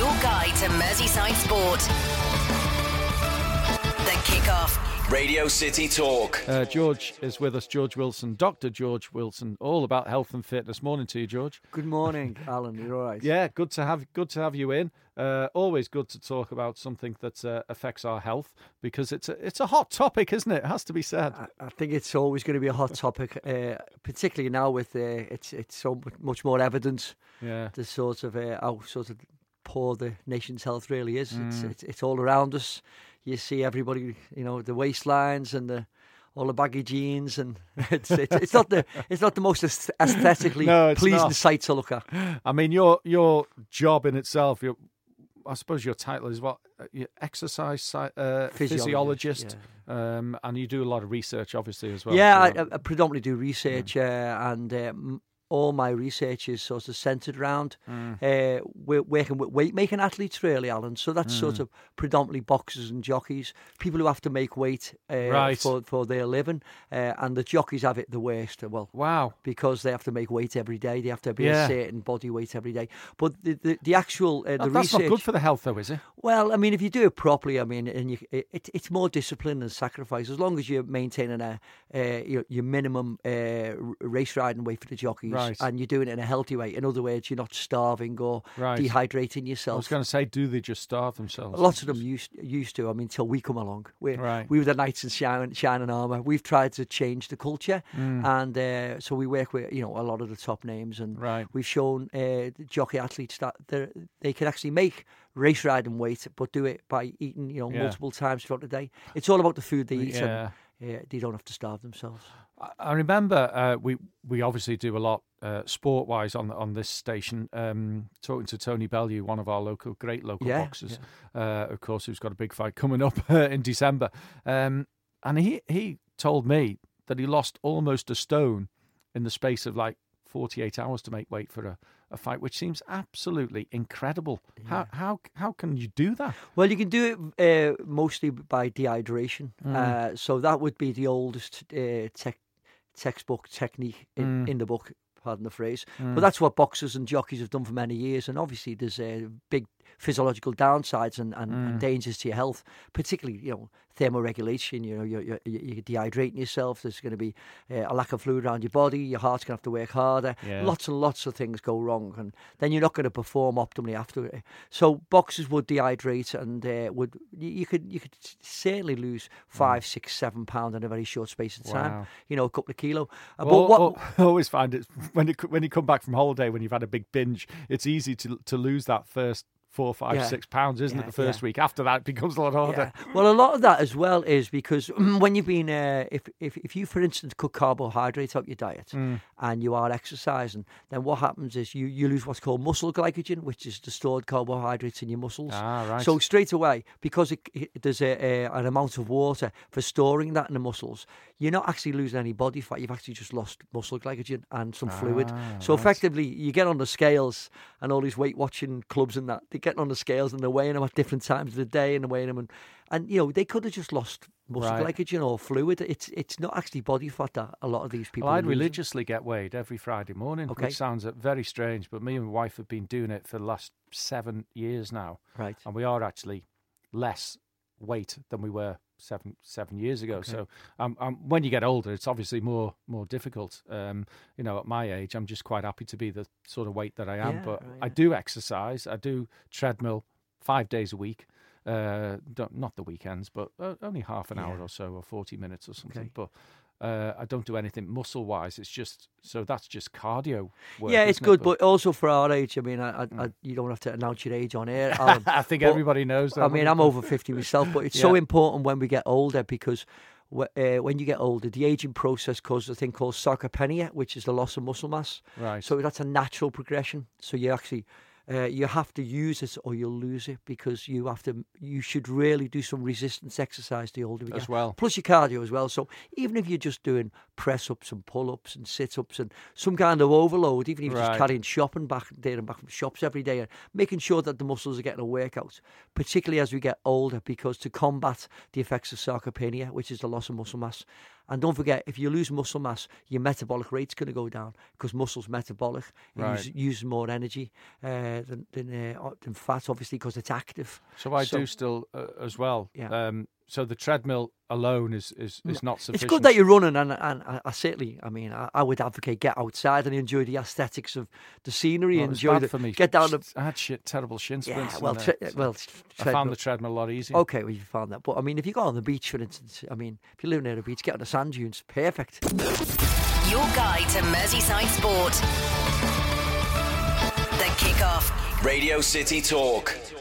Your guide to Merseyside sport. The Kickoff. Radio City Talk. George is with us, George Wilson, Dr. George Wilson, all about health and fitness. Morning to you, George. Good morning, Alan. You're all right? Yeah, good to have you in. Always good to talk about something that affects our health, because it's a hot topic, isn't it? It has to be said. I think it's always going to be a hot topic, particularly now with it's so much more evidence. Yeah. The sort of how sort of poor the nation's health really is. It's all around us. You see everybody, the waistlines and all the baggy jeans, and it's not the most aesthetically pleasing sight to look at. I mean, your job in itself, I suppose your title is what? You're exercise physiologist, yeah. And you do a lot of research, obviously, as well. Yeah, I predominantly do research, and all my research is sort of centred around working with weight-making athletes, really, Alan. So that's sort of predominantly boxers and jockeys, people who have to make weight for their living, and the jockeys have it the worst. Well, wow, because they have to make weight every day. They have to be a certain body weight every day. But the actual the that's research, not good for the health, though, is it? Well, I mean, if you do it properly, I mean, and it's more discipline and sacrifice. As long as you're maintaining your minimum race riding weight for the jockeys. Right. And you're doing it in a healthy way. In other words, you're not starving or dehydrating yourself. I was going to say, do they just starve themselves? Lots of them used to. I mean, till we come along. We were the knights in shining armour. We've tried to change the culture, and so we work with a lot of the top names, and we've shown jockey athletes that they can actually make race riding weight, but do it by eating multiple times throughout the day. It's all about the food they eat. And, they don't have to starve themselves. I remember we obviously do a lot sport-wise on this station. Talking to Tony Bellew, one of our great local boxers, of course, who's got a big fight coming up in December, and he told me that he lost almost a stone in the space of like 48 hours to make weight for a fight, which seems absolutely incredible. Yeah. How can you do that? Well, you can do it mostly by dehydration. So that would be the oldest textbook technique in the book, pardon the phrase. But that's what boxers and jockeys have done for many years. And obviously there's big physiological downsides and dangers to your health, particularly, thermoregulation. You're dehydrating yourself. There's going to be a lack of fluid around your body. Your heart's going to have to work harder. Yeah. Lots and lots of things go wrong, and then you're not going to perform optimally after it. So boxers would dehydrate, and you could certainly lose 5, 6, 7 pounds in a very short space of time. Wow. A couple of kilo. I always find it when you come back from holiday, when you've had a big binge, it's easy to lose that first 4, 5, 6 pounds, isn't it? The first week. After that, it becomes a lot harder. Yeah. Well, a lot of that as well is because when you've been, if you, for instance, cut carbohydrates out your diet and you are exercising, then what happens is you lose what's called muscle glycogen, which is the stored carbohydrates in your muscles. Right. So straight away, because there's an amount of water for storing that in the muscles, you're not actually losing any body fat. You've actually just lost muscle glycogen and some fluid. So effectively, you get on the scales, and all these weight watching clubs and that, they get on the scales and they're weighing them at different times of the day, and they're weighing them, and they could have just lost muscle glycogen or fluid. It's not actually body fat that a lot of these people. Well, I'd religiously get weighed every Friday morning, which sounds very strange, but me and my wife have been doing it for the last 7 years now. Right. And we are actually less weight than we were seven years ago. Okay. So when you get older, it's obviously more difficult. At my age, I'm just quite happy to be the sort of weight that I am. I do exercise. I do treadmill 5 days a week. Not the weekends, but only half an hour or so, or 40 minutes or something. Okay. But I don't do anything muscle-wise. It's just that's just cardio work. Yeah, it's good, but also for our age, I mean, you don't have to announce your age on air. I think everybody knows that. I mean, I'm over 50 myself, but it's so important when we get older, because when you get older, the aging process causes a thing called sarcopenia, which is the loss of muscle mass. Right. So that's a natural progression. So you actually you have to use it or you'll lose it, because you should really do some resistance exercise the older we get. As well. Plus your cardio as well. So even if you're just doing press-ups and pull-ups and sit-ups and some kind of overload, even if you're just carrying shopping back there and back from shops every day, and making sure that the muscles are getting a workout, particularly as we get older, because to combat the effects of sarcopenia, which is the loss of muscle mass, And don't forget, if you lose muscle mass, your metabolic rate's going to go down because muscle's metabolic. It uses more energy than fat, obviously, because it's active. So I do still as well. Yeah. So the treadmill alone is not sufficient. It's good that you're running, and I certainly, I would advocate get outside and enjoy the aesthetics of the scenery. Well, enjoy bad for me. Get down the. I had terrible shin splints. Yeah, I found the treadmill a lot easier. Okay, well you found that, but if you go on the beach, for instance, if you live near the beach, get on the sand dunes, perfect. Your guide to Merseyside sport. The Kickoff. Radio City Talk.